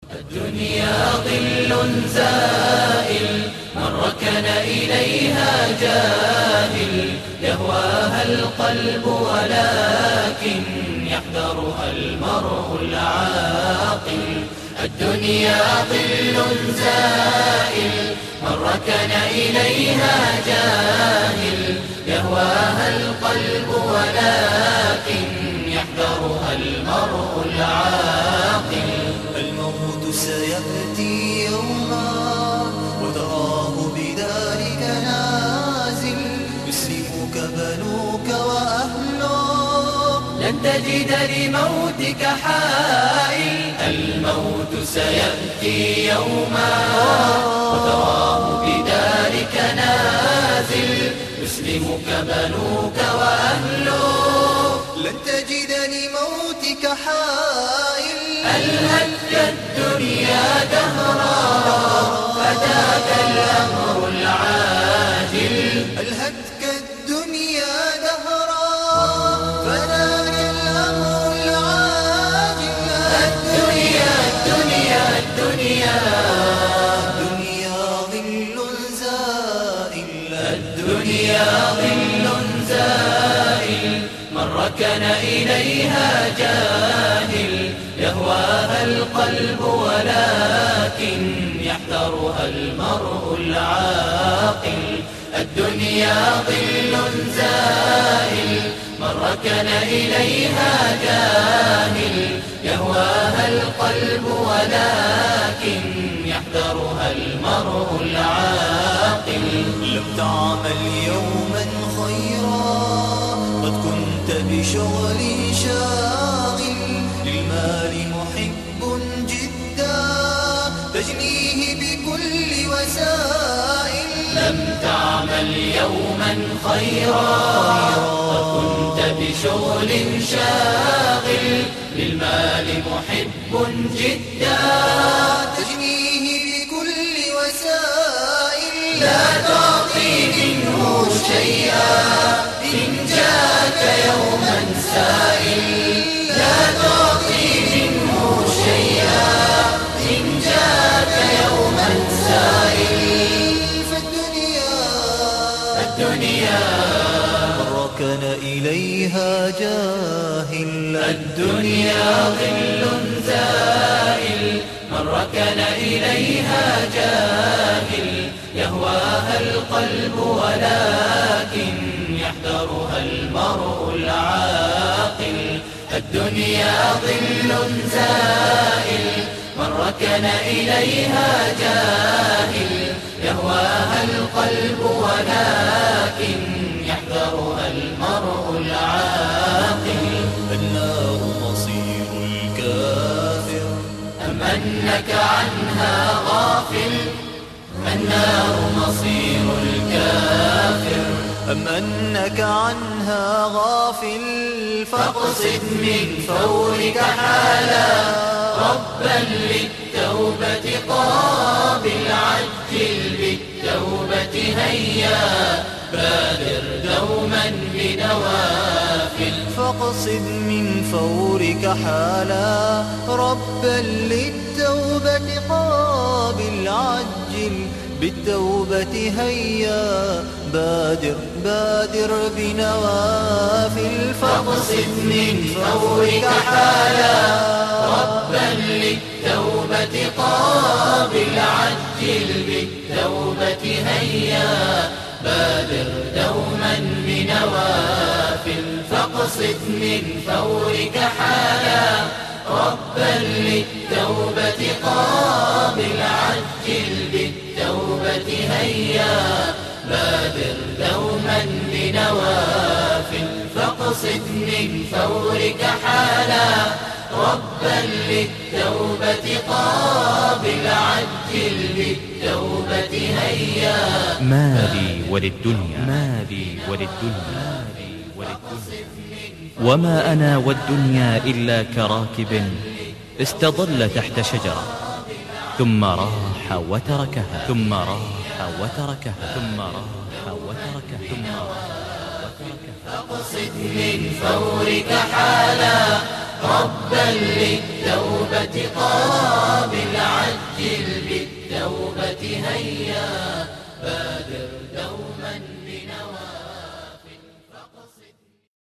الدنيا ظل زائل، من ركن إليها جاهل، يهواها القلب ولكن يحذرها المرء العاقل. الدنيا ظل زائل، من ركن إليها جاهل، يهواها القلب ولكن يحذرها المرء العاقل. الموت سيأتي يوما وتراه بذلك نازل، يسلبك بنوك وأهلك، لن تجد لموتك حائل. الموت سيأتي يوما وتراه بذلك نازل، يسلمك بنوك وأهلك، لن تجد لموتك حائل. ألهتك الدنيا دهرا فأتاك الأمر العاجل. ألهتك الدنيا دهرا فأتاك الأمر العاجل. الدنيا الدنيا الدنيا الدنيا ظل زائل. الدنيا ظل زائل، من ركن إليها جاهل، يهواها القلب ولكن يحذرها المرء العاقل. الدنيا ظل زائل، من ركن إليها جاهل، يهواها القلب ولكن يحذرها المرء العاقل. لم تعمل يوما خيرا، قد كنت بشغل شاغل، للمال محب جدا تجنيه بكل وسائل. لم تعمل يوما خيرا، قد كنت بشغل شاغل، للمال محب جدا تجنيه بكل وسائل. لا تعطي منه شيئا إن جاءك يوما سائل. لا تعطي منه شيئا إن جاءك يوما سائل. الدنيا من ركن إليها جاهل. الدنيا ظل زائل، من ركن إليها جاهل، يهواها القلب ولكن يحذرها المرء العاقل. الدنيا ظل زائل، من ركن إليها جاهل، يهواها القلب ولكن يحذرها المرء العاقل. النار مصير الكافر، أم أنك عنها غافل. النار مصير الكافر، أم أنك عنها غافل. فاقصد من فورك حالا، ربا للتوبة قابل، عجل بالتوبة هيا، بادر دوما بنوافل. فاقصد من فورك حالا، ربا للتوبة قابل، عجل بالتوبة هيا، بادر بنوافل. فاقصد من فورك حالا، ربا للتوبة قابل، عجل بالتوبة هيا، بادر دوما بنوافل. فاقصد من فورك حالا، ربا للتوبة قابل، عجل بالتوبة هيا، بادر دوما بنوافل. فاقصد من فورك حالا، ربا للتوبة قابل، عجل بالتوبة هيا. مالي وللدنيا وما أنا والدنيا إلا كراكب استظل تحت شجرة، ثم راح وتركها. فاقصد من فورك حالا، ربا للتوبة قابل، بالتوبة هيا